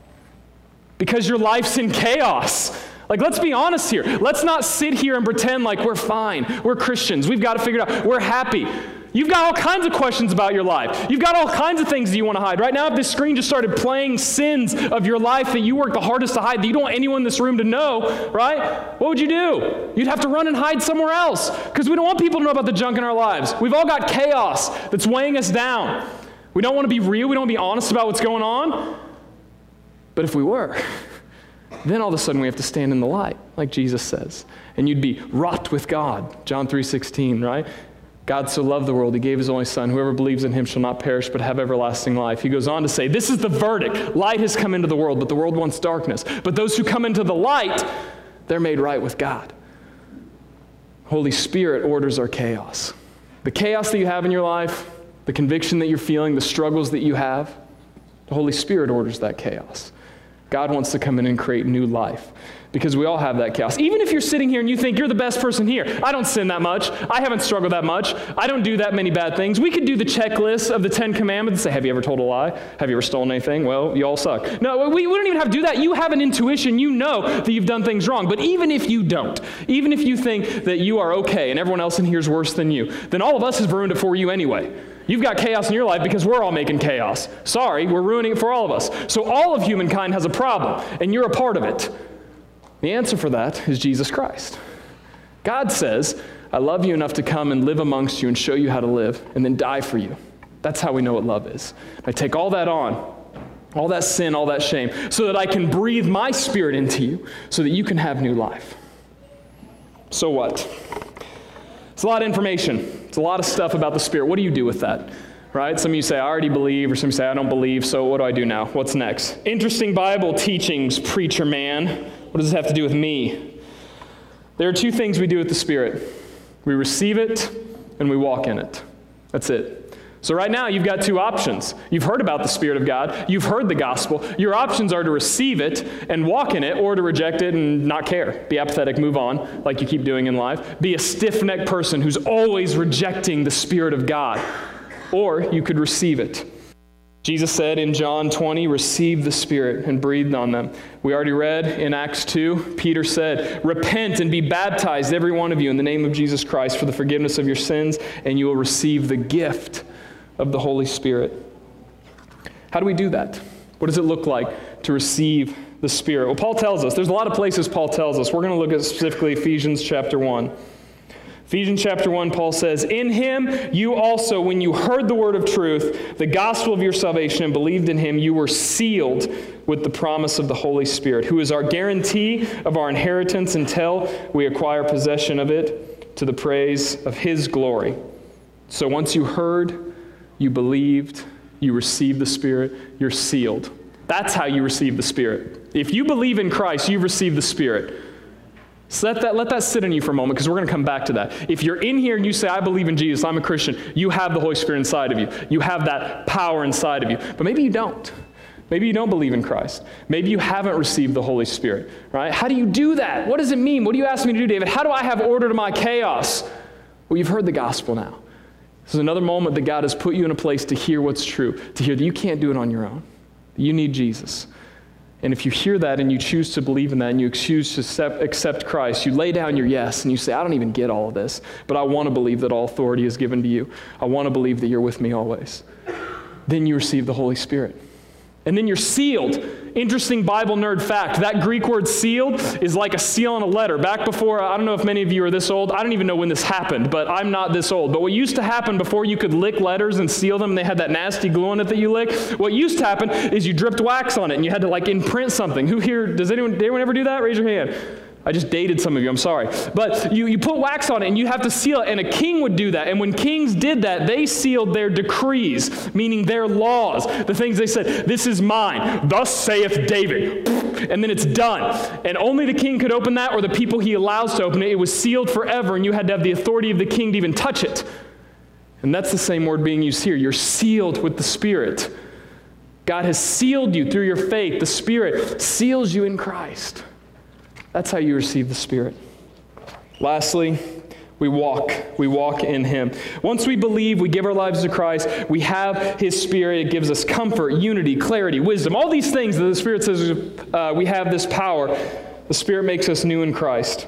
A: Because your life's in chaos. Like, let's be honest here. Let's not sit here and pretend like we're fine. We're Christians. We've got it figured out. We're happy. You've got all kinds of questions about your life. You've got all kinds of things that you want to hide. Right now, if this screen just started playing sins of your life that you work the hardest to hide, that you don't want anyone in this room to know, right? What would you do? You'd have to run and hide somewhere else, because we don't want people to know about the junk in our lives. We've all got chaos that's weighing us down. We don't want to be real. We don't want to be honest about what's going on. But if we were, then all of a sudden we have to stand in the light, like Jesus says. And you'd be wrought with God. John 3:16, right? God so loved the world, he gave his only Son. Whoever believes in him shall not perish, but have everlasting life. He goes on to say, this is the verdict. Light has come into the world, but the world wants darkness. But those who come into the light, they're made right with God. Holy Spirit orders our chaos. The chaos that you have in your life, the conviction that you're feeling, the struggles that you have, the Holy Spirit orders that chaos. God wants to come in and create new life, because we all have that chaos. Even if you're sitting here and you think you're the best person here, I don't sin that much, I haven't struggled that much, I don't do that many bad things. We could do the checklist of the 10 Commandments and say, have you ever told a lie? Have you ever stolen anything? Well, you all suck. No, we don't even have to do that. You have an intuition. You know that you've done things wrong. But even if you don't, even if you think that you are okay and everyone else in here is worse than you, then all of us has ruined it for you anyway. You've got chaos in your life because we're all making chaos. Sorry, we're ruining it for all of us. So all of humankind has a problem, and you're a part of it. The answer for that is Jesus Christ. God says, I love you enough to come and live amongst you and show you how to live, and then die for you. That's how we know what love is. I take all that on, all that sin, all that shame, so that I can breathe my Spirit into you, so that you can have new life. So what? It's a lot of information. It's a lot of stuff about the Spirit. What do you do with that? Right? Some of you say, I already believe, or some of you say, I don't believe, so what do I do now? What's next? Interesting Bible teachings, preacher man. What does this have to do with me? There are two things we do with the Spirit. We receive it, and we walk in it. That's it. So right now, you've got two options. You've heard about the Spirit of God. You've heard the gospel. Your options are to receive it and walk in it, or to reject it and not care. Be apathetic, move on, like you keep doing in life. Be a stiff-necked person who's always rejecting the Spirit of God. Or you could receive it. Jesus said in John 20, receive the Spirit, and breathed on them. We already read in Acts 2, Peter said, repent and be baptized, every one of you, in the name of Jesus Christ for the forgiveness of your sins, and you will receive the gift of the Holy Spirit. How do we do that? What does it look like to receive the Spirit? Well, Paul tells us. There's a lot of places Paul tells us. We're going to look at specifically Ephesians chapter 1. Ephesians chapter 1, Paul says, in him you also, when you heard the word of truth, the gospel of your salvation, and believed in him, you were sealed with the promise of the Holy Spirit, who is our guarantee of our inheritance until we acquire possession of it to the praise of his glory. So once you heard, you believed, you received the Spirit, you're sealed. That's how you receive the Spirit. If you believe in Christ, you've received the Spirit. So let that sit in you for a moment, because we're going to come back to that. If you're in here and you say, I believe in Jesus, I'm a Christian, you have the Holy Spirit inside of you. You have that power inside of you. But maybe you don't. Maybe you don't believe in Christ. Maybe you haven't received the Holy Spirit, right? How do you do that? What does it mean? What do you ask me to do, David? How do I have order to my chaos? Well, you've heard the gospel now. This is another moment that God has put you in a place to hear what's true, to hear that you can't do it on your own. You need Jesus. And if you hear that and you choose to believe in that and you choose to accept Christ, you lay down your yes and you say, I don't even get all of this, but I want to believe that all authority is given to you. I want to believe that you're with me always. Then you receive the Holy Spirit. And then you're sealed. Interesting Bible nerd fact, that Greek word sealed is like a seal on a letter. Back before, I don't know if many of you are this old, I don't even know when this happened, but I'm not this old. But what used to happen before you could lick letters and seal them, and they had that nasty glue on it that you lick, what used to happen is you dripped wax on it and you had to like imprint something. Who here, did anyone ever do that? Raise your hand. I just dated some of you, I'm sorry. But you put wax on it and you have to seal it, and a king would do that. And when kings did that, they sealed their decrees, meaning their laws, the things they said, this is mine, thus saith David. And then it's done. And only the king could open that, or the people he allows to open it. It was sealed forever, and you had to have the authority of the king to even touch it. And that's the same word being used here. You're sealed with the Spirit. God has sealed you through your faith. The Spirit seals you in Christ. That's how you receive the Spirit. Lastly, we walk in him. Once we believe, we give our lives to Christ, we have his Spirit. It gives us comfort, unity, clarity, wisdom, all these things that the Spirit says we have this power. The Spirit makes us new in Christ.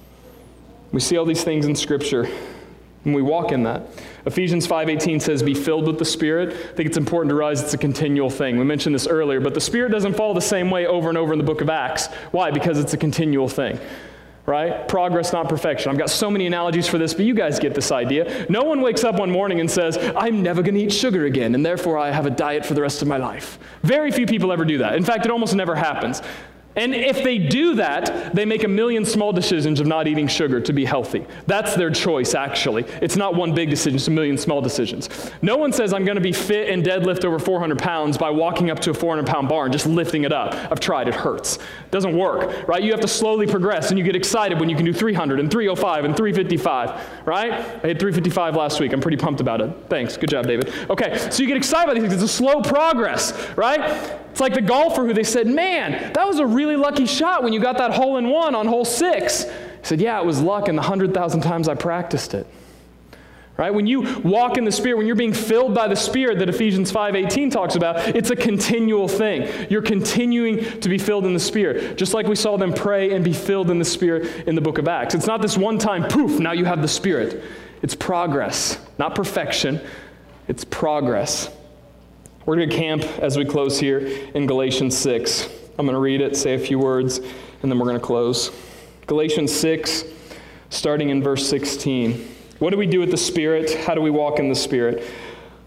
A: We see all these things in Scripture, and we walk in that. Ephesians 5:18 says, be filled with the Spirit. I think it's important to realize it's a continual thing. We mentioned this earlier, but the Spirit doesn't fall the same way over and over in the book of Acts. Why? Because it's a continual thing, right? Progress, not perfection. I've got so many analogies for this, but you guys get this idea. No one wakes up one morning and says, I'm never going to eat sugar again, and therefore I have a diet for the rest of my life. Very few people ever do that. In fact, it almost never happens. And if they do that, they make a million small decisions of not eating sugar to be healthy. That's their choice, actually. It's not one big decision, it's a million small decisions. No one says, I'm going to be fit and deadlift over 400 pounds by walking up to a 400-pound bar and just lifting it up. I've tried, it hurts. It doesn't work, right? You have to slowly progress, and you get excited when you can do 300 and 305 and 355, right? I hit 355 last week. I'm pretty pumped about it. Thanks. Good job, David. Okay, so you get excited about these things. It's a slow progress, right? It's like the golfer who they said, man, that was a really lucky shot when you got that hole-in-one on hole 6. He said, yeah, it was luck in the 100,000 times I practiced it. Right? When you walk in the Spirit, when you're being filled by the Spirit that Ephesians 5:18 talks about, it's a continual thing. You're continuing to be filled in the Spirit. Just like we saw them pray and be filled in the Spirit in the book of Acts. It's not this one time, poof, now you have the Spirit. It's progress, not perfection. It's progress. We're going to camp as we close here in Galatians 6. I'm going to read it, say a few words, and then we're going to close. Galatians 6, starting in verse 16. What do we do with the Spirit? How do we walk in the Spirit?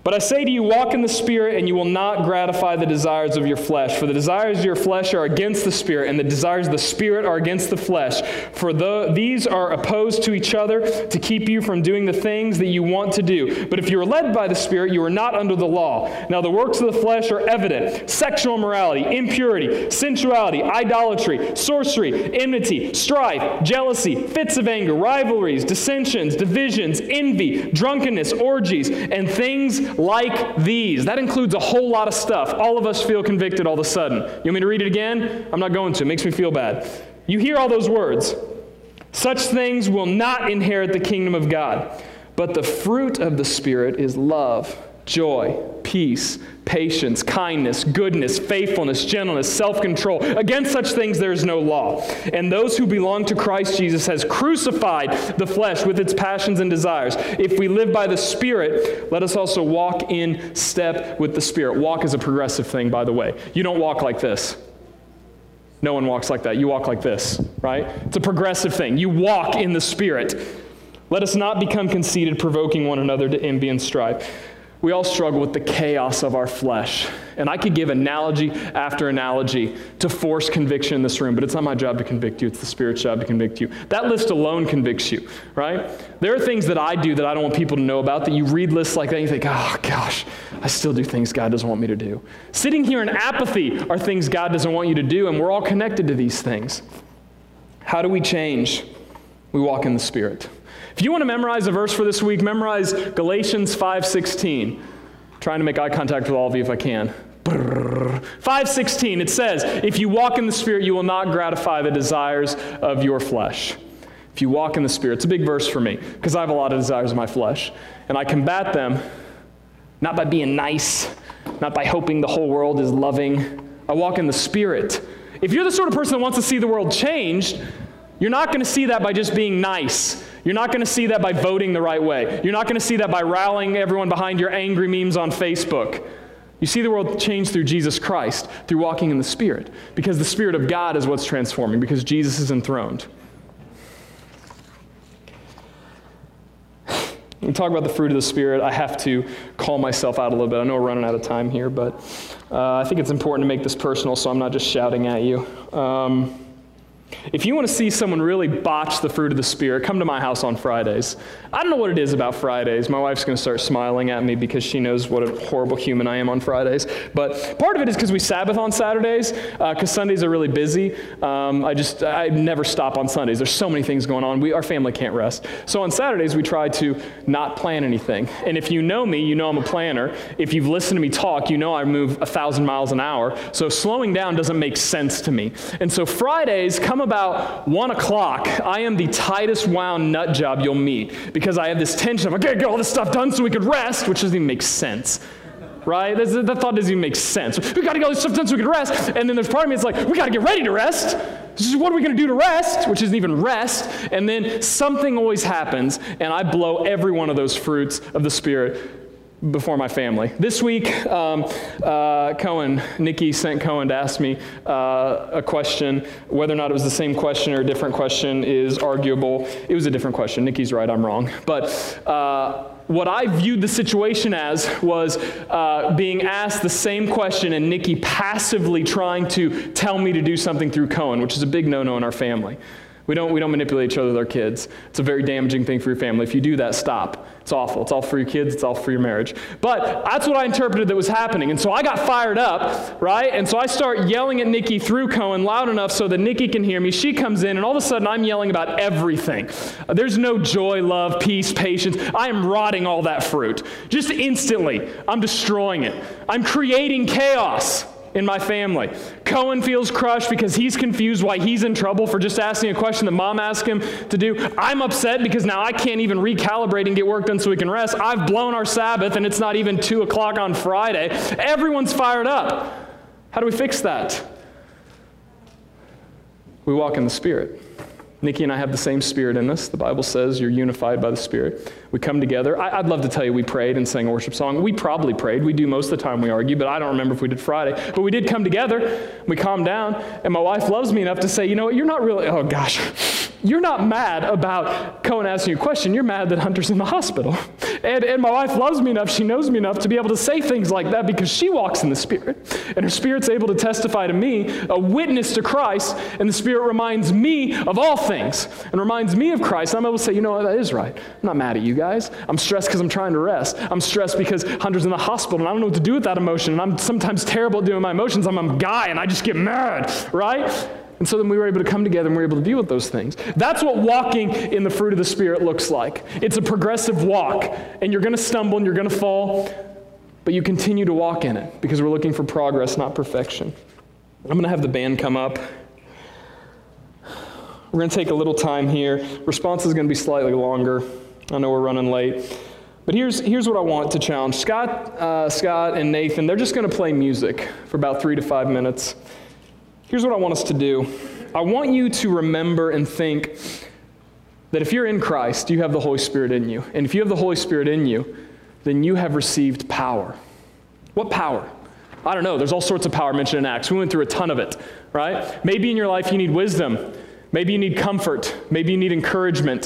A: But I say to you, walk in the Spirit, and you will not gratify the desires of your flesh. For the desires of your flesh are against the Spirit, and the desires of the Spirit are against the flesh. For these are opposed to each other to keep you from doing the things that you want to do. But if you are led by the Spirit, you are not under the law. Now the works of the flesh are evident: sexual immorality, impurity, sensuality, idolatry, sorcery, enmity, strife, jealousy, fits of anger, rivalries, dissensions, divisions, envy, drunkenness, orgies, and things like these. That includes a whole lot of stuff. All of us feel convicted all of a sudden. You want me to read it again? I'm not going to. It makes me feel bad. You hear all those words. Such things will not inherit the kingdom of God. But the fruit of the Spirit is love, joy, peace, patience, kindness, goodness, faithfulness, gentleness, self-control. Against such things there is no law. And those who belong to Christ Jesus has crucified the flesh with its passions and desires. If we live by the Spirit, let us also walk in step with the Spirit. Walk is a progressive thing, by the way. You don't walk like this. No one walks like that. You walk like this, right? It's a progressive thing. You walk in the Spirit. Let us not become conceited, provoking one another to envy and strife. We all struggle with the chaos of our flesh. And I could give analogy after analogy to force conviction in this room, but it's not my job to convict you. It's the Spirit's job to convict you. That list alone convicts you, right? There are things that I do that I don't want people to know about, that you read lists like that and you think, oh gosh, I still do things God doesn't want me to do. Sitting here in apathy are things God doesn't want you to do, and we're all connected to these things. How do we change? We walk in the Spirit. If you want to memorize a verse for this week, memorize Galatians 5:16. Trying to make eye contact with all of you if I can. 5:16, it says, if you walk in the Spirit, you will not gratify the desires of your flesh. If you walk in the Spirit. It's a big verse for me, because I have a lot of desires in my flesh. And I combat them not by being nice, not by hoping the whole world is loving. I walk in the Spirit. If you're the sort of person that wants to see the world changed, you're not going to see that by just being nice. You're not going to see that by voting the right way. You're not going to see that by rallying everyone behind your angry memes on Facebook. You see the world change through Jesus Christ, through walking in the Spirit, because the Spirit of God is what's transforming, because Jesus is enthroned. When we talk about the fruit of the Spirit, I have to call myself out a little bit. I know we're running out of time here, but I think it's important to make this personal, so I'm not just shouting at you. If you want to see someone really botch the fruit of the Spirit, come to my house on Fridays. I don't know what it is about Fridays. My wife's going to start smiling at me because she knows what a horrible human I am on Fridays. But part of it is because we Sabbath on Saturdays, because Sundays are really busy. I never stop on Sundays. There's so many things going on. Our family can't rest. So on Saturdays, we try to not plan anything. And if you know me, you know I'm a planner. If you've listened to me talk, you know I move 1,000 miles an hour. So slowing down doesn't make sense to me. And so Fridays come about 1 o'clock, I am the tightest wound nut job you'll meet, because I have this tension of, I gotta get all this stuff done so we could rest, which doesn't even make sense, right? That thought doesn't even make sense. We gotta get all this stuff done so we can rest, and then there's part of me that's like, we gotta get ready to rest. What are we gonna do to rest? Which isn't even rest. And then something always happens, and I blow every one of those fruits of the Spirit before my family. This week, Nikki sent Cohen to ask me a question. Whether or not it was the same question or a different question is arguable. It was a different question. Nikki's right, I'm wrong. But what I viewed the situation as was being asked the same question and Nikki passively trying to tell me to do something through Cohen, which is a big no-no in our family. We don't manipulate each other with our kids. It's a very damaging thing for your family. If you do that, stop. It's awful. It's all for your kids. It's all for your marriage. But that's what I interpreted that was happening. And so I got fired up, right? And so I start yelling at Nikki through Cohen loud enough so that Nikki can hear me. She comes in, and all of a sudden I'm yelling about everything. There's no joy, love, peace, patience. I am rotting all that fruit. Just instantly, I'm destroying it. I'm creating chaos in my family. Cohen feels crushed because he's confused why he's in trouble for just asking a question that mom asked him to do. I'm upset because now I can't even recalibrate and get work done so we can rest. I've blown our Sabbath and it's not even 2 o'clock on Friday. Everyone's fired up. How do we fix that? We walk in the Spirit. Nikki and I have the same Spirit in us. The Bible says you're unified by the Spirit. We come together. I'd love to tell you we prayed and sang a worship song. We probably prayed. We do most of the time we argue, but I don't remember if we did Friday. But we did come together. We calmed down. And my wife loves me enough to say, you know what, you're not really, oh gosh. You're not mad about Cohen asking you a question. You're mad that Hunter's in the hospital. And my wife loves me enough, she knows me enough to be able to say things like that because she walks in the Spirit. And her Spirit's able to testify to me, a witness to Christ, and the Spirit reminds me of all things and reminds me of Christ. And I'm able to say, you know what, that is right. I'm not mad at you guys. I'm stressed because I'm trying to rest. I'm stressed because Hunter's in the hospital and I don't know what to do with that emotion. And I'm sometimes terrible at doing my emotions. I'm a guy and I just get mad, right? And so then we were able to come together and we were able to deal with those things. That's what walking in the fruit of the Spirit looks like. It's a progressive walk, and you're going to stumble and you're going to fall, but you continue to walk in it because we're looking for progress, not perfection. I'm going to have the band come up. We're going to take a little time here. Response is going to be slightly longer. I know we're running late. But here's what I want to challenge. Scott and Nathan, they're just going to play music for about 3 to 5 minutes. Here's what I want us to do. I want you to remember and think that if you're in Christ, you have the Holy Spirit in you. And if you have the Holy Spirit in you, then you have received power. What power? I don't know. There's all sorts of power mentioned in Acts. We went through a ton of it, right? Maybe in your life you need wisdom. Maybe you need comfort. Maybe you need encouragement.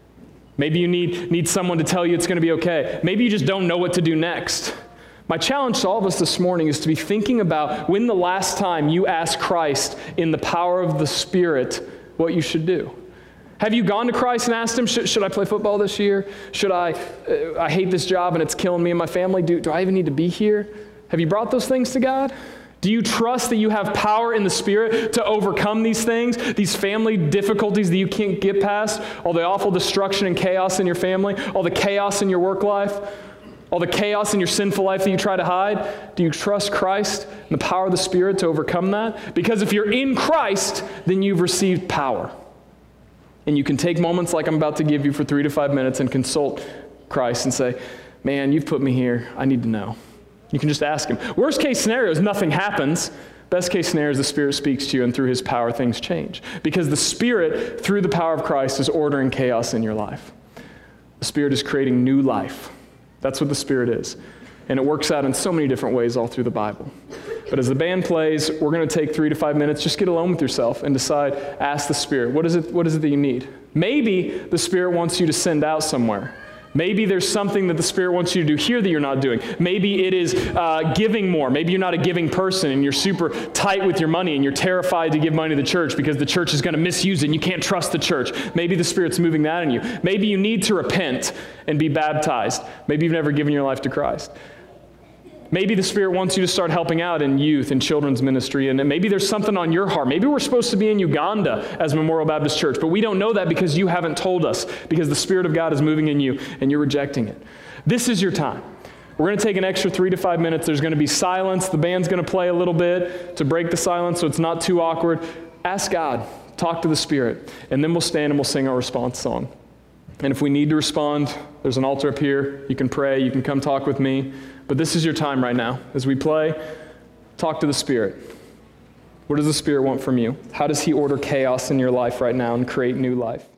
A: Maybe you need someone to tell you it's going to be okay. Maybe you just don't know what to do next. My challenge to all of us this morning is to be thinking about when the last time you asked Christ in the power of the Spirit what you should do. Have you gone to Christ and asked him, should I play football this year? Should I hate this job and it's killing me and my family. Do I even need to be here? Have you brought those things to God? Do you trust that you have power in the Spirit to overcome these things, these family difficulties that you can't get past, all the awful destruction and chaos in your family, all the chaos in your work life, all the chaos in your sinful life that you try to hide? Do you trust Christ and the power of the Spirit to overcome that? Because if you're in Christ, then you've received power. And you can take moments like I'm about to give you for 3 to 5 minutes and consult Christ and say, man, you've put me here. I need to know. You can just ask him. Worst case scenario is nothing happens. Best case scenario is the Spirit speaks to you and through his power things change. Because the Spirit, through the power of Christ, is ordering chaos in your life. The Spirit is creating new life. That's what the Spirit is. And it works out in so many different ways all through the Bible. But as the band plays, we're going to take 3 to 5 minutes. Just get alone with yourself and decide, ask the Spirit, what is it that you need? Maybe the Spirit wants you to send out somewhere. Maybe there's something that the Spirit wants you to do here that you're not doing. Maybe it is giving more. Maybe you're not a giving person and you're super tight with your money and you're terrified to give money to the church because the church is going to misuse it and you can't trust the church. Maybe the Spirit's moving that in you. Maybe you need to repent and be baptized. Maybe you've never given your life to Christ. Maybe the Spirit wants you to start helping out in youth and children's ministry, and maybe there's something on your heart. Maybe we're supposed to be in Uganda as Memorial Baptist Church, but we don't know that because you haven't told us, because the Spirit of God is moving in you and you're rejecting it. This is your time. We're going to take an extra 3 to 5 minutes. There's going to be silence. The band's going to play a little bit to break the silence so it's not too awkward. Ask God. Talk to the Spirit. And then we'll stand and we'll sing our response song. And if we need to respond, there's an altar up here. You can pray. You can come talk with me. But this is your time right now. As we play, talk to the Spirit. What does the Spirit want from you? How does he order chaos in your life right now and create new life?